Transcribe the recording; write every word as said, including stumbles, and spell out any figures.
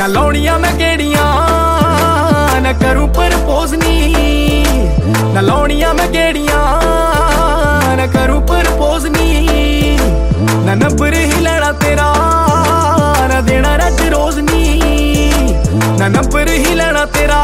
ना लौड़िया मैं केड़िया ना करूं प्रपोज नी, ना लौड़िया मैं केड़िया ना करूं प्रपोज नी, ना नंबर ही लेना तेरा ना देना रेड रोज नी, ना नंबर ही लेना तेरा